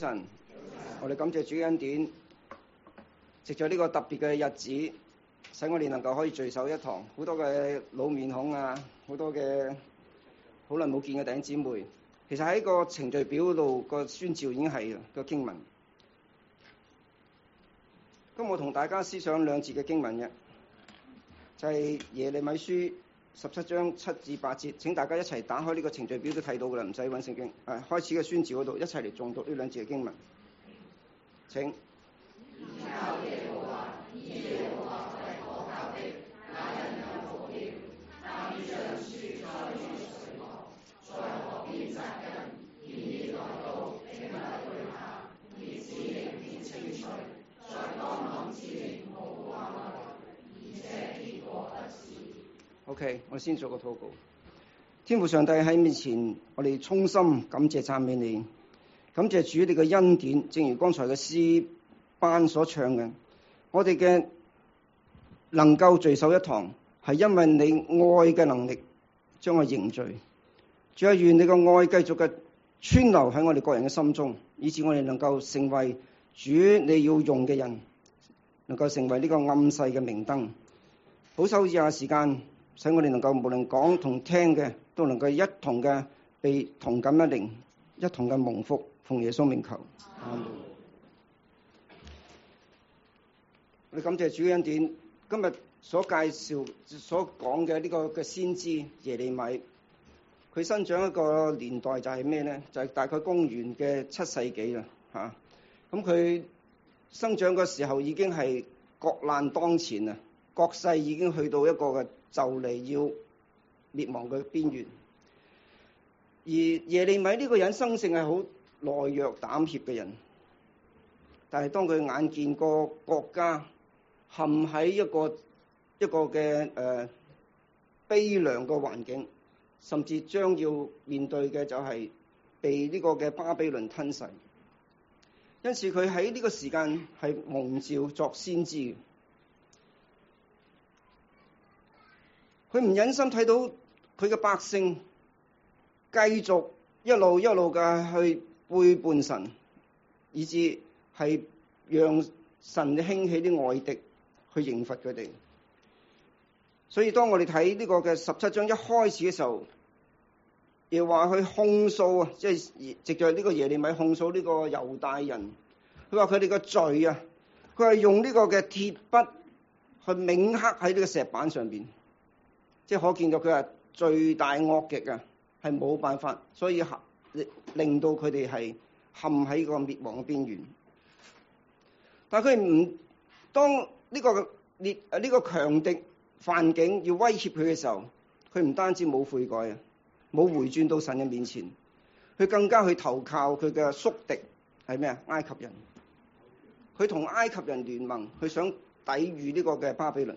晨，我哋感謝主恩典，藉着呢個特別嘅日子，使我哋能夠可以聚首一堂。好多嘅老面孔啊，好多嘅好耐冇見嘅弟兄姊妹，其實喺個程序表度個宣召已經係個經文。咁我同大家思想兩節嘅經文嘅，就係耶利米書17章7至8節。請大家一齊打開呢個程序表都睇到㗎啦，唔使揾聖經。開始嘅宣召嗰度一齊嚟誦讀呢兩節嘅經文。請。OK， 我哋先做個禱告。天父上帝喺面前，我哋衷心感謝讚美你，感謝主你嘅恩典。正如剛才嘅詩班所唱嘅，我哋嘅能夠聚首一堂，係因為你愛嘅能力將我凝聚。主啊，願你嘅愛繼續嘅川流喺我哋個人嘅心中，以致我哋能夠成為主你要用嘅人，能夠成為呢個暗世嘅明燈。保守以下時間，使我哋能夠無論講同聽嘅，都能夠一同嘅被同感一靈，一同嘅蒙福。奉耶穌名求。我哋感謝主嘅恩典。今日所介紹、所講嘅呢個嘅先知耶利米，佢生長一個年代就係咩呢？就係大概公元嘅7世紀啦，嚇。咁佢生長嘅時候已經係國難當前啊，國勢已經去到一個嘅就嚟要滅亡嘅邊緣。而耶利米呢個人生性係好懦弱膽怯嘅人，但係當佢眼見個國家陷喺一個嘅悲涼嘅環境，甚至將要面對嘅就係被呢個嘅巴比倫吞噬，因此佢喺呢個時間係蒙召作先知嘅。佢唔忍心睇到佢嘅百姓繼續一路嘅去背叛神，以致係讓神興起啲外敵去刑罰佢哋。所以當我哋睇呢個嘅17章一開始嘅時候，又話去控訴啊，即係藉着呢個耶利米控訴呢個猶大人。佢話佢哋嘅罪啊，佢係用呢個嘅鐵筆去銘刻喺呢個石板上邊。即係可見到佢係罪大惡極啊，係冇辦法，所以令到佢哋係陷喺個滅亡嘅邊緣。但係佢唔當呢個強敵犯境要威脅佢嘅時候，佢唔單止冇悔改啊，冇回轉到神嘅面前，佢更加去投靠佢嘅宿敵係咩啊？埃及人。佢同埃及人聯盟，佢想抵禦呢個嘅巴比倫。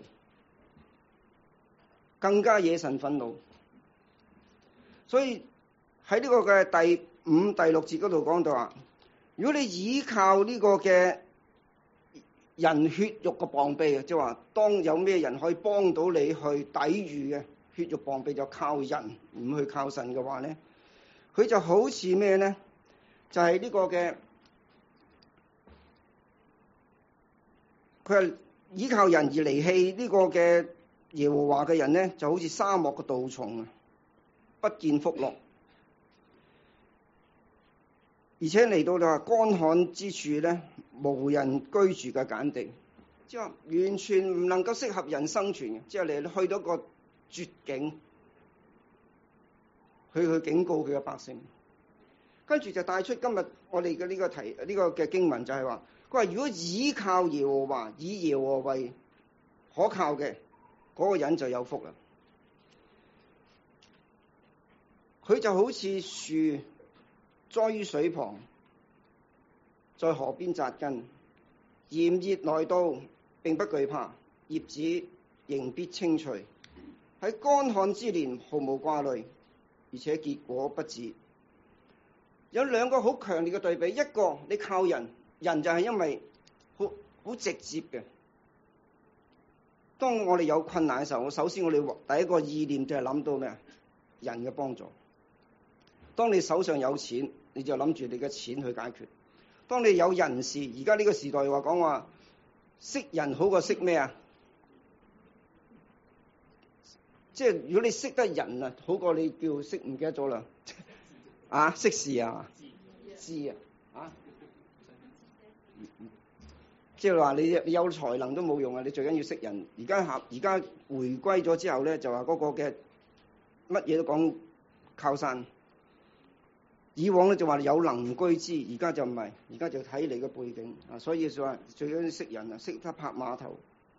更加惹神憤怒，所以喺呢個嘅第5、第6節嗰度講到話，如果你依靠呢個嘅人血肉嘅膀臂，即係話當有咩人可以幫到你去抵禦嘅血肉膀臂，就靠人唔去靠神嘅話咧，佢就好似咩咧？就係呢個嘅，佢係依靠人而離棄呢個嘅耶和華嘅人呢，就好似沙漠嘅杜松啊，不見福樂，而且嚟到就話乾旱之處呢，無人居住嘅鹼地，即係完全唔能夠適合人生存嘅，即係你去到個絕境，去警告佢嘅百姓。跟住就帶出今日我哋嘅呢個呢個嘅經文就係話，佢話如果依靠耶和華，以耶和華為可靠嘅，嗰個人就有福啦。佢就好似樹栽於水旁，在河邊扎根，炎熱來到並不懼怕，葉子仍必青翠，喺乾旱之年毫無掛慮，而且結果不致。有兩個好強烈嘅對比，一個你靠人，人就係因為好直接嘅。當我哋有困難嘅時候，首先我哋第一個意念就係諗到咩啊？人嘅幫助。當你手上有錢，你就諗住你嘅錢去解決。 當你有人事，而家呢個時代話講話識人好過識咩啊？即係如果你識得人啊，好過你叫識唔記得咗啦。啊，識事啊，知啊，即係話你有才能都冇用啊！你最緊要識人。而家回歸咗之後咧，就話嗰個嘅乜嘢都講靠山。以往咧就話有能居之，而家就唔係，而家就睇你嘅背景啊。所以就話最緊要識人啊，識得拍碼頭。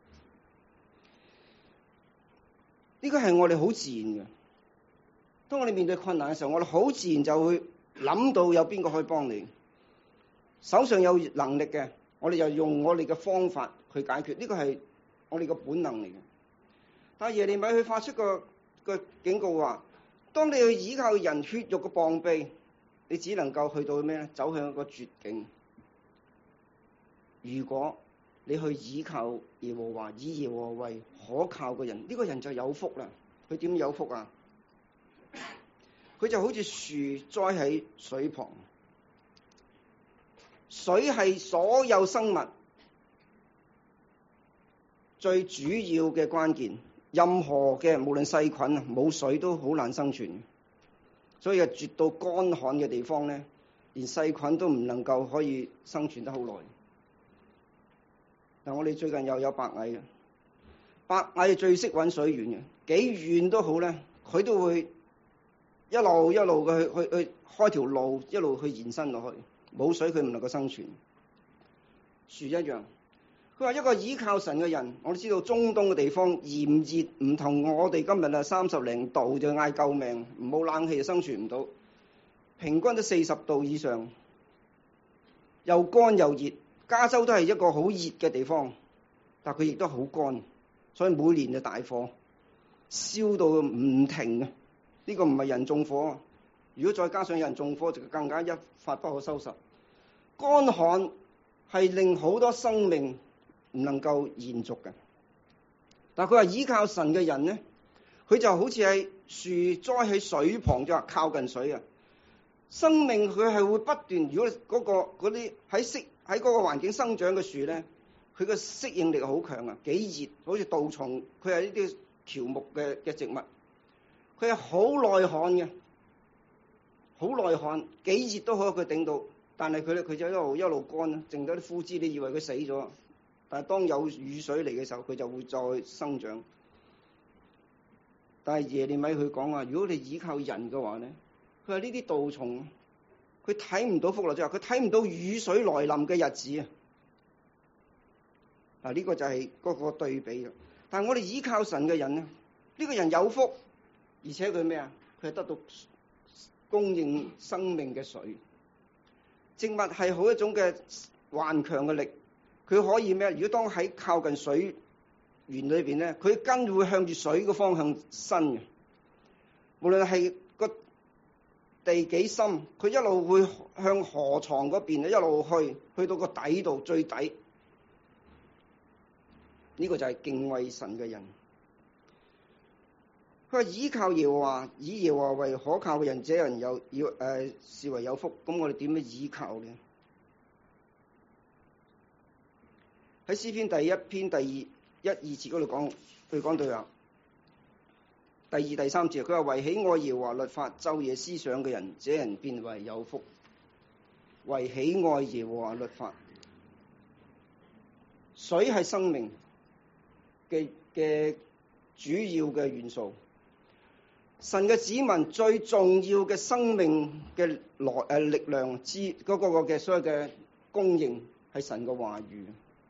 呢個係我哋好自然嘅。當我哋面對困難嘅時候，我哋好自然就會諗到有邊個可以幫你。手上有能力嘅，我哋就用我哋嘅方法去解決。呢個係我哋嘅本能嚟嘅。但係耶利米佢發出個警告話：當你去依靠人血肉嘅膀臂，你只能夠去到咩咧？走向一個絕境。如果你去依靠耶和華，以耶和華為可靠嘅人，呢個人就有福啦。佢點有福啊？佢就好似樹栽喺水旁，水係所有生物最主要嘅關鍵。任何嘅無論細菌啊，冇水都好難生存。所以絕到乾旱嘅地方咧，連細菌都唔能夠可以生存得好耐。但我哋最近又有白蟻嘅，白蟻係最識揾水源嘅，幾遠都好咧，佢都會一路嘅去開條路，一路去延伸落去。冇水佢唔能夠生存。樹一樣，佢話一個倚靠神嘅人，我哋知道中東嘅地方炎熱唔同我哋今日啊30零度就嗌救命，冇冷氣就生存唔到，平均都40度以上，又乾又熱。加州都係一個好熱嘅地方，但佢亦都好乾，所以每年就大火燒到唔停啊！呢個唔係人縱火，如果再加上有人縱火，就更加一發不可收拾。乾旱係令好多生命唔能夠延續嘅。但佢話依靠神嘅人咧，佢就好似係樹栽喺水旁，就話靠近水啊！生命佢係會不斷，如果嗰啲喺嗰個環境生長嘅樹咧，佢嘅適應力好強啊！幾熱，好似杜松，佢係呢啲喬木嘅植物，佢係好耐旱嘅，好耐旱，幾熱都好，佢頂到。但係佢就一路乾，剩咗啲枯枝，你以為佢死咗，但係當有雨水嚟嘅時候，佢就會再生長。但係耶利米佢講話，如果你依靠人嘅話咧，佢話呢啲杜松，佢睇唔到福樂之後，佢睇唔到雨水來臨嘅日子啊！嗱，呢個就係嗰個對比啦。但係我哋依靠神嘅人咧，呢個人有福，而且佢咩啊？佢係得到供應生命嘅水。植物係好一種嘅頑強嘅力，佢可以咩？如果當喺靠近水源裏邊咧，佢根會向住水嘅方向伸嘅。無論係個地幾深，佢一路會向河床嗰邊一路去到個底度最底。呢個就係敬畏神嘅人。佢話依靠耶和華，以耶和華為可靠嘅人，這人視為有福。咁我哋點樣依靠呢？喺詩篇第1篇第1、2節嗰度講，佢講到啊，第2、第3節，佢話為喜愛耶和華律法，晝夜思想嘅人，這人便為有福。為喜愛耶和華律法，水係生命嘅主要嘅元素。神嘅子民最重要嘅生命嘅力量之嗰個嘅所有嘅供應係神嘅話語。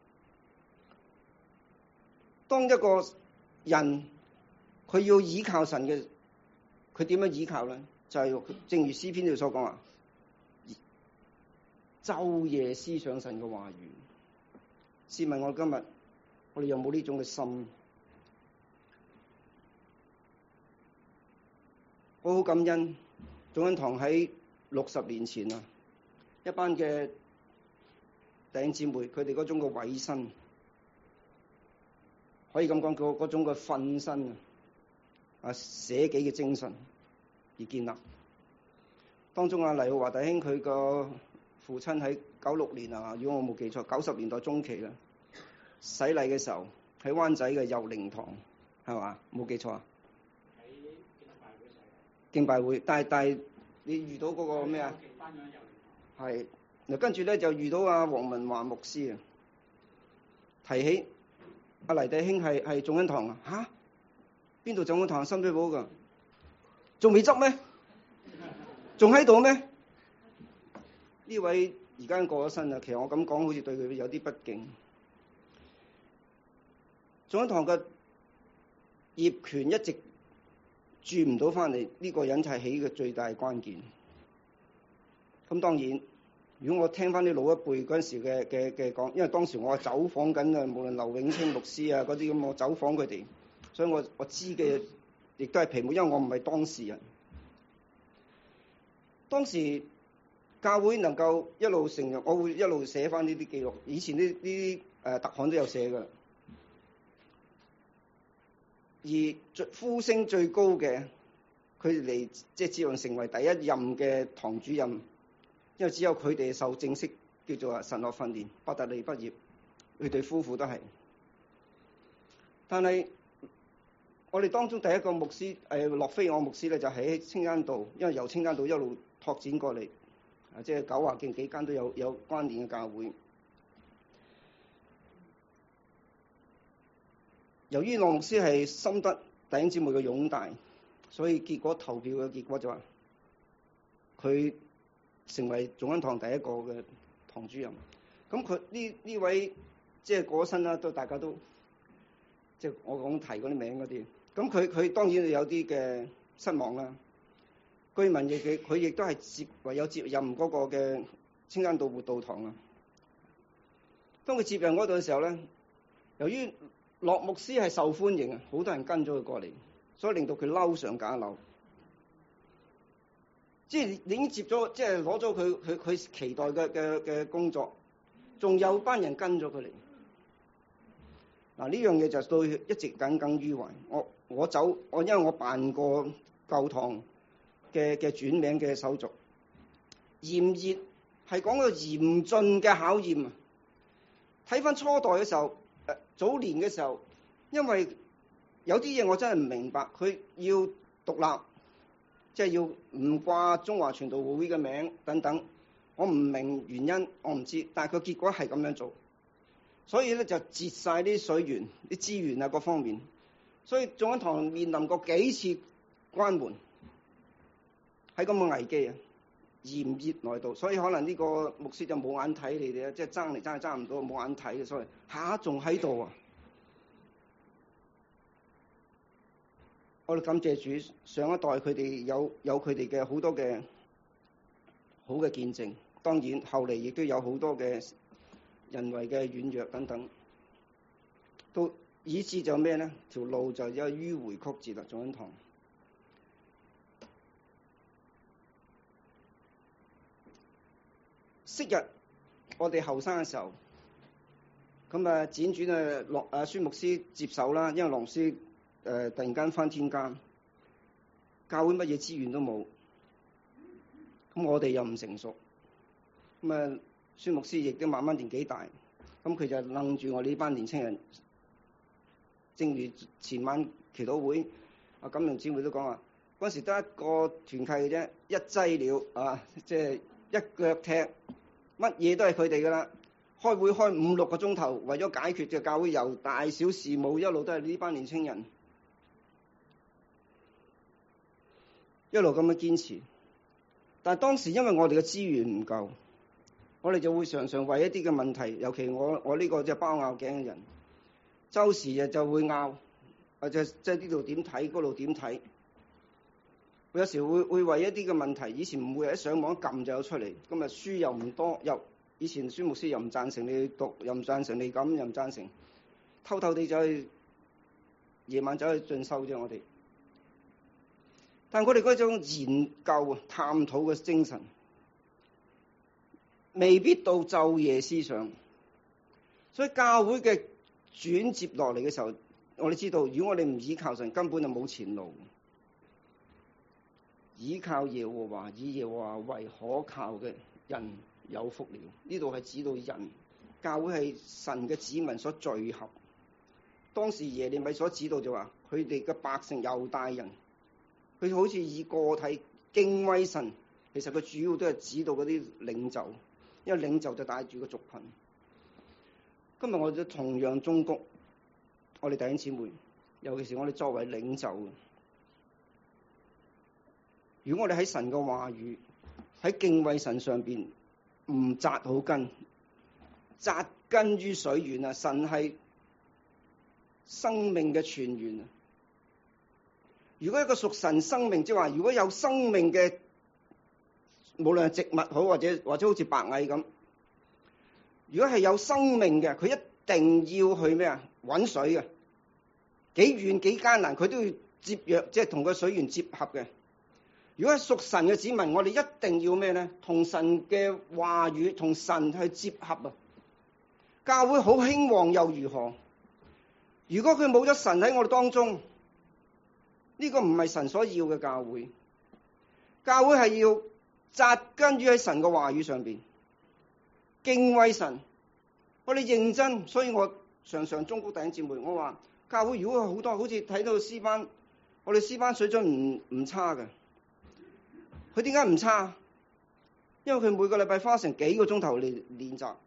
當一個人佢要依靠神嘅，佢點樣依靠咧？就係正如詩篇度所講話，晝夜思想神嘅話語。試問我今日我哋有冇呢種嘅心？我好感恩，眾恩堂喺60年前啊，一班嘅弟兄姊妹，佢哋嗰種嘅委身，可以咁講，嗰種嘅奮身啊，捨己嘅精神而建立。當中黎浩華弟兄佢個父親喺96年啊，如果我冇記錯，90年代中期啦，洗禮嘅時候喺灣仔嘅佑寧堂，係嘛？冇記錯啊？喺敬拜會，但係你遇到嗰個咩啊？係，嗱跟住咧就遇到阿黃文華牧師啊，提起阿黎弟兄係眾恩堂啊，嚇邊度眾恩堂？深水埗㗎，仲未執咩？仲喺度咩？呢位而家過咗身啦，其實我咁講好似對佢有啲不敬。眾恩堂嘅業權一直轉唔到翻嚟，呢個人就係起嘅最大關鍵。咁當然，如果我聽翻啲老一輩嗰陣時嘅講，因為當時我係走訪緊啊，無論劉永清牧師啊嗰啲咁，我走訪佢哋，所以我知嘅亦都係皮毛，因為我唔係當事人。當時教會能夠一路成日，我會一路寫翻呢啲記錄。以前呢特刊都有寫㗎。而呼聲最高嘅，佢哋嚟即係自願成為第一任嘅堂主任，因為只有佢哋受正式叫做神學訓練，伯特利畢業，佢對夫婦都係。但係我哋當中第一個牧師洛菲亞牧師咧，就喺青山道，因為由青山道一路拓展過嚟，即係九華徑幾間都有關聯嘅教會。由於羅牧師係深得弟兄姊妹嘅擁戴，所以結果投票嘅結果就話佢成為眾恩堂第一個嘅堂主任。咁佢呢位即係過咗身啦，都大家都即係我講提嗰啲名嗰啲。咁佢當然有啲嘅失望啦。據聞佢亦都係唯有接任嗰個嘅青山道活道堂啊。當佢接任嗰度嘅時候咧，由於洛牧師係受歡迎啊，好多人跟咗佢過嚟，所以令到佢嬲上加嬲。即係你已經接咗，即係攞咗佢期待嘅工作，仲有班人跟咗佢嚟。嗱，呢樣嘢就對一直耿耿於懷。我因為我辦過舊堂嘅轉名嘅手續，炎熱係講個嚴峻嘅考驗啊！睇翻初代嘅時候。早年嘅時候，因為有啲嘢我真係唔明白，佢要獨立，即係要唔掛中華傳道會嘅名等等，我唔明原因，我唔知，但係佢結果係咁樣做，所以咧就截晒啲水源、啲資源啊各方面，所以眾恩堂面臨過幾次關門，喺咁嘅危機啊，炎熱來到，所以可能呢個牧師就冇眼睇你哋啊，即係爭嚟爭去爭唔到，冇眼睇嘅，所以下仲喺度啊！我哋感謝主，上一代佢哋有佢哋嘅好多嘅好嘅見證，當然後嚟亦都有好多嘅人為嘅軟弱等等，到以致就咩咧？條路就有迂迴曲折啦，眾恩堂。昔日我哋後生嘅時候，咁啊輾轉孫牧師接手啦，因為羅牧師突然間返天家，教會乜嘢資源都冇，咁我哋又唔成熟，咁啊孫牧師亦都慢慢年紀大，咁佢就楞住我哋呢班年青人。正如前晚祈禱會，阿錦龍姊妹都講話，嗰時得一個團契嘅啫，一劑了啊，即係一腳踢，乜嘢都係佢哋噶啦。開會開5-6個鐘頭，為咗解決嘅教會由大小事務，一路都係呢班年青人一路咁樣堅持。但係當時因為我哋嘅資源唔夠，我哋就會常常為一啲嘅問題，尤其我呢個即係包拗頸嘅人，周時就會拗，或者即係呢度點睇，嗰度點睇。有時會為一啲嘅問題，以前唔會喺上網一撳就有出嚟，咁啊書又唔多，以前孫牧師又唔贊成你讀，又唔贊成你咁，又唔贊成，偷偷地走去夜晚走去進修啫，我哋。但係我哋嗰種研究啊、探討嘅精神，未必到晝夜思想。所以教會嘅轉接落嚟嘅時候，我哋知道，如果我哋唔依靠神，根本就冇前路。依靠耶和華，以耶和華為可靠嘅人有福了。呢度係指到人，教會係神嘅子民所聚合。當時耶利米所指導就話，佢哋嘅百姓猶大人，佢好似以個體敬畏神，其實佢主要都係指導嗰啲領袖，因為領袖就帶住個族群。今日我哋同樣忠告我哋弟兄姊妹，尤其是我哋作為領袖，如果我哋喺神嘅話語、喺敬畏神上邊唔扎好根，扎根於水源啊！神係生命嘅泉源啊！如果一個屬神生命，即係話如果有生命嘅，無論係植物好或者好似白蟻咁，如果係有生命嘅，佢一定要去咩啊？搵水嘅，幾遠幾艱難，佢都要接約，即係同個水源接合嘅。如果係屬神嘅子民，我哋一定要咩咧？同神嘅話語，同神去接合啊！教會好興旺又如何？如果佢冇咗神喺我哋當中，呢個唔係神所要嘅教會。教會係要扎根於喺神嘅話語上邊，敬畏神。我哋認真，所以我常常忠告弟兄姊妹，我話教會如果好多，好似睇到詩班，我哋詩班水準唔差嘅。佢點解唔差？因為佢每個禮拜花成幾個鐘頭嚟練習。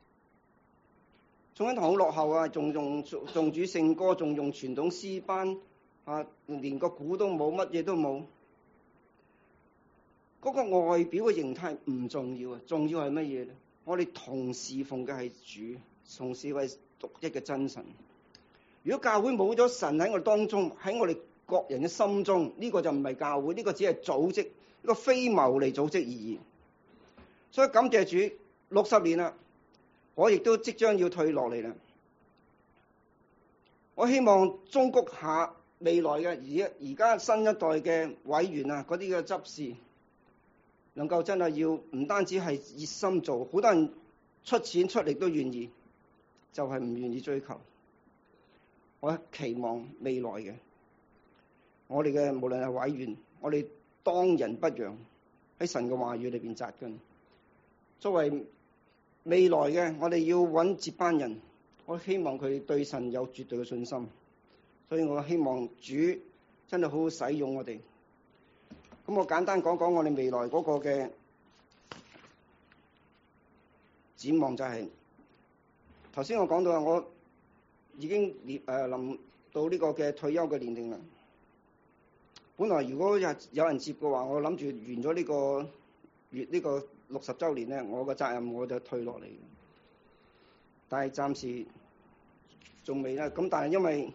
仲喺堂好落後啊，仲主聖歌，仲用傳統詩班啊，連個鼓都冇，乜嘢都冇。嗰個外表嘅形態唔重要啊，重要係乜嘢咧？我哋同侍奉嘅係主，同侍為獨一嘅真神。如果教會冇咗神喺我哋當中，喺我哋各人嘅心中，呢個就唔係教會，呢個只係組織，一個非牟利組織而已。所以感謝主，60年啦。我亦都即將要退落嚟啦。我希望忠告下未來嘅而家新一代嘅委員啊，嗰啲嘅執事，能夠真係要唔單止係熱心做，好多人出錢出力都願意，就係唔願意追求。我期望未來嘅我哋嘅無論係委員，我哋當仁不讓，喺神嘅話語裏邊扎根。作為未來嘅，我哋要揾接班人，我希望佢對神有絕對嘅信心，所以我希望主真係好好使用我哋。咁我簡單講講我哋未來嗰個嘅展望，就係頭先我講到我已經臨到呢個嘅退休嘅年齡啦。本來如果有人接嘅話，我諗住完咗呢個月呢個60週年咧，我嘅責任我就退落嚟。但係暫時仲未啦。咁但係因為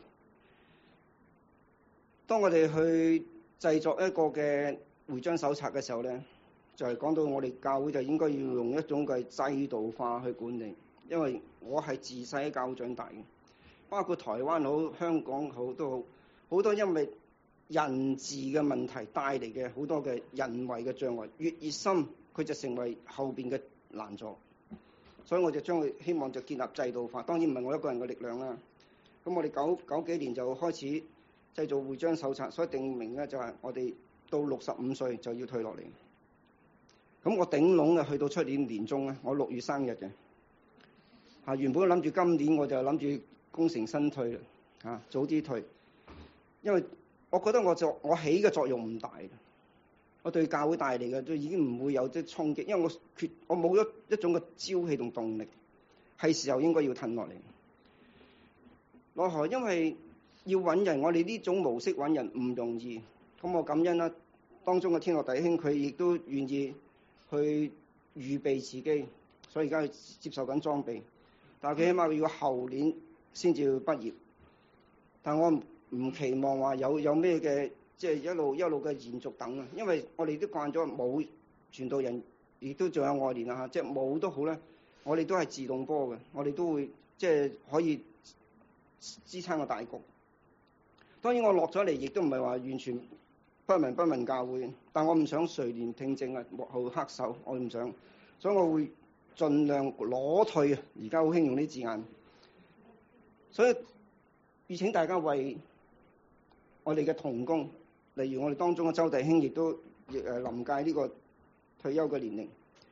當我哋去製作一個嘅會章手冊嘅時候咧，就係講到我哋教會就應該要用一種嘅制度化去管理。因為我係自細喺教會長大嘅，包括台灣好、香港好都好，好多因為人治嘅問題帶嚟嘅好多嘅人為嘅障礙，越熱心佢就成為後邊嘅難阻，所以我就將佢希望就建立制度化。當然唔係我一個人嘅力量啦。咁我哋九幾年就開始製造會章手冊，所以定明咧就係我哋到65歲就要退落嚟。咁我頂籠啊，去到出年年中咧，我6月生日嘅。原本諗住今年我就諗住功成身退啦，早啲退，因為我覺得我起嘅作用唔大。我對教會帶嚟嘅都已經唔會有啲衝擊，因為我冇咗一種嘅朝氣同動力，係時候應該要褪落嚟。奈何因為要揾人，我哋呢種模式揾人唔容易，咁我感恩啦。當中嘅天樂弟兄佢亦都願意去預備自己，所以而家去接受緊裝備，但係佢起碼要後年先至要畢業。但我唔期望話有咩嘅。即係一路嘅延續等啊，因為我哋都慣咗冇傳道人，亦都仲有外聯啊，即係冇都好咧，我哋都係自動波嘅，我哋都會即係可以支撐個大局。當然我落咗嚟，亦都唔係話完全不聞教會，但我唔想垂簾聽政啊，幕後黑手，我唔想，所以我會盡量裸退啊。而家好興用呢字眼，所以邀請大家為我哋嘅同工。例如我哋當中嘅周弟兄亦都臨屆呢個退休嘅年齡，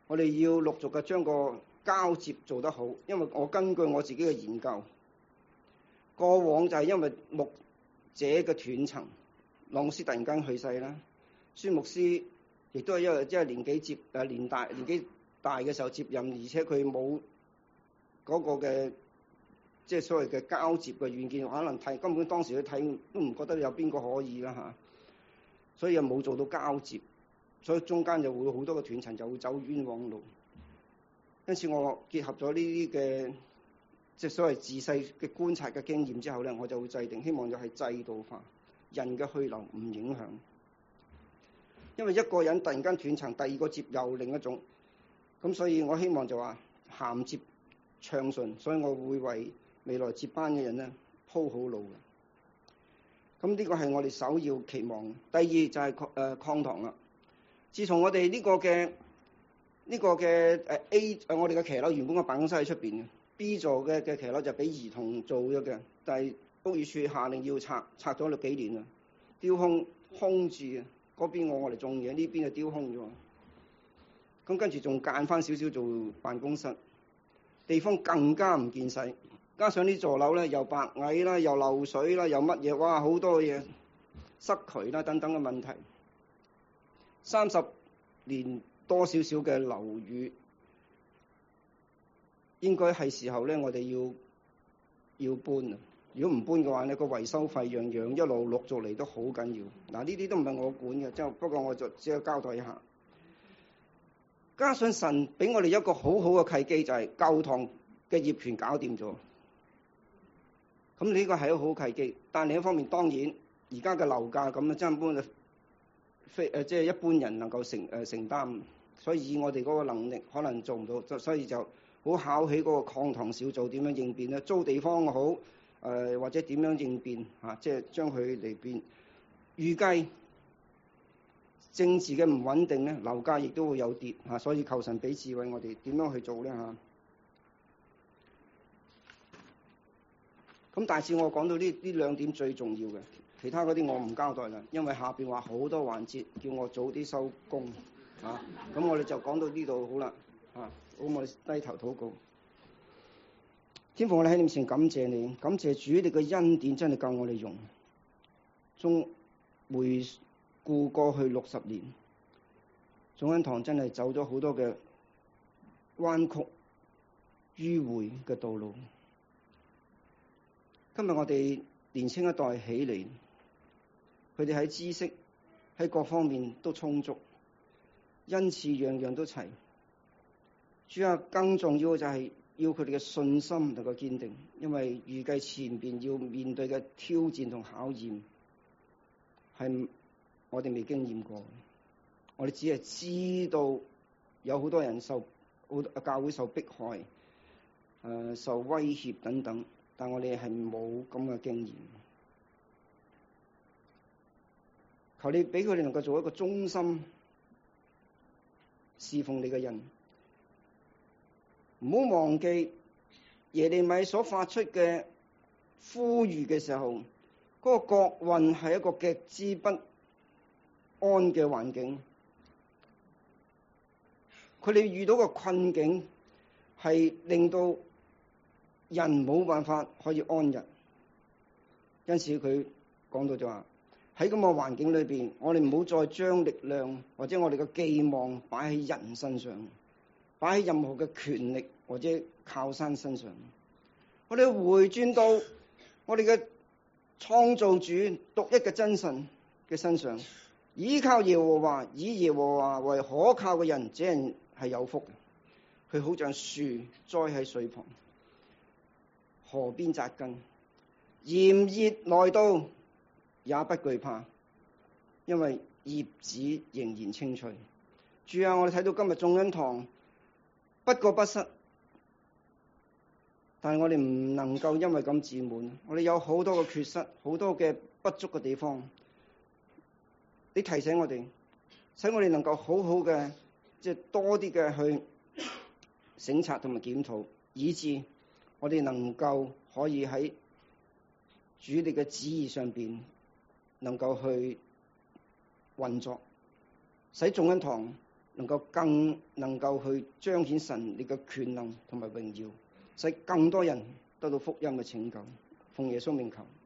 我哋要陸續嘅將個交接做得好，因為我根據我自己嘅研究，過往就係因為牧者嘅斷層，朗牧師突然間去世啦，孫牧師亦都係因為年紀年紀大嘅時候接任，而且佢冇嗰個嘅即係所謂嘅交接嘅軟件，可能根本當時去睇都唔覺得有邊個可以啦嚇，所以又冇做到交接。所以中間就會好多個斷層，就會走冤枉路。因此我結合咗呢啲嘅即係所謂自細嘅觀察嘅經驗之後咧，我就會制定，希望就係制度化，人嘅去留唔影響。因為一個人突然間斷層，第二個接又另一種，咁所以我希望就話銜接暢順，所以我會為未來接班嘅人咧鋪好路嘅。咁呢個係我哋首要期望。第二就係擴堂啦。自從我哋呢個嘅A 我哋嘅騎樓原本嘅辦公室喺出邊嘅 B 座嘅騎樓就俾兒童做咗嘅，但係屋宇署下令要拆咗幾年啦，丟空住啊！嗰邊我哋種嘢，呢邊就丟空咗。咁跟住仲間翻少少做辦公室，地方更加唔見使，加上呢座樓咧又白矮啦，又漏水啦，又乜嘢，哇好多嘢塞渠啦等等嘅問題。30年多少少嘅樓宇，應該係時候咧，我哋要搬啊！如果唔搬嘅話咧，個維修費樣樣一路陸續嚟都好緊要。嗱，呢啲都唔係我管嘅，即係不過我就只係交代一下。加上神俾我哋一個好好嘅契機，就係教堂嘅業權搞掂咗。咁呢個係一個好契機，但另一方面當然而家嘅樓價咁啊，真係即係一般人能夠承擔，所以以我哋嗰個能力可能做唔到，所以就好考起嗰個擴堂小組點樣應變咧，租地方好或者點樣應變嚇，即係將佢嚟變。預計政治嘅唔穩定咧，樓價亦都會有跌嚇，所以求神俾智慧我哋點樣去做咧嚇。咁大致我講到呢兩點最重要嘅。其他嗰啲我唔交代啦，因為下邊話好多環節叫我早啲收工嚇，咁我哋就講到呢度好啦嚇，好，我哋低頭禱告。天父，我哋喺你面前感謝你，感謝主，你嘅恩典真係夠我哋用。中回顧過去60年，眾恩堂真係走咗好多嘅彎曲迂迴嘅道路。今日我哋年青一代起嚟，佢哋喺知識喺各方面都充足，恩賜樣樣都齊。主啊，更重要嘅就係要佢哋嘅信心能夠堅定，因為預計前邊要面對嘅挑戰同考驗係我哋未經驗過。我哋只係知道有好多人教會受迫害、受威脅等等，但我哋係冇咁嘅經驗。求你俾佢哋能夠做一個忠心侍奉你嘅人，唔好忘記耶利米所發出嘅呼籲嘅時候，嗰個國運係一個極之不安嘅環境，佢哋遇到嘅困境係令到人冇辦法可以安逸，因此佢講到就話，喺咁嘅環境裏邊，我哋唔好再將力量或者我哋嘅寄望擺喺人身上，擺喺任何嘅權力或者靠山身上。我哋回轉到我哋嘅創造主獨一嘅真神嘅身上，依靠耶和華，以耶和華為可靠嘅人，這人係有福嘅。佢好像樹栽喺水旁，河邊扎根，炎熱來到也不懼怕，因為葉子仍然青翠。主啊，我哋睇到今日眾恩堂不過不失，但係我哋唔能夠因為咁自滿，我哋有好多嘅缺失，好多嘅不足嘅地方。你提醒我哋，使我哋能夠好好嘅，即係多啲嘅去省察同埋檢討，以致我哋能夠可以喺主你嘅旨意上邊能夠去運作，使眾恩堂更能夠去彰顯神你嘅權能同埋榮耀，使更多人得到福音嘅拯救。奉耶穌名求。